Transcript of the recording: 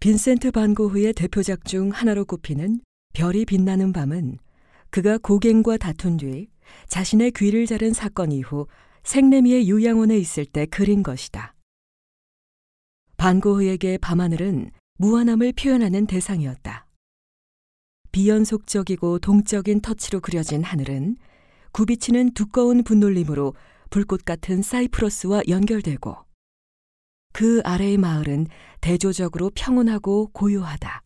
빈센트 반 고흐의 대표작 중 하나로 꼽히는 별이 빛나는 밤은 그가 고갱과 다툰 뒤 자신의 귀를 자른 사건 이후 생레미의 요양원에 있을 때 그린 것이다. 반 고흐에게 밤하늘은 무한함을 표현하는 대상이었다. 비연속적이고 동적인 터치로 그려진 하늘은 굽이치는 두꺼운 분놀림으로 불꽃 같은 사이프러스와 연결되고 그 아래의 마을은 대조적으로 평온하고 고요하다.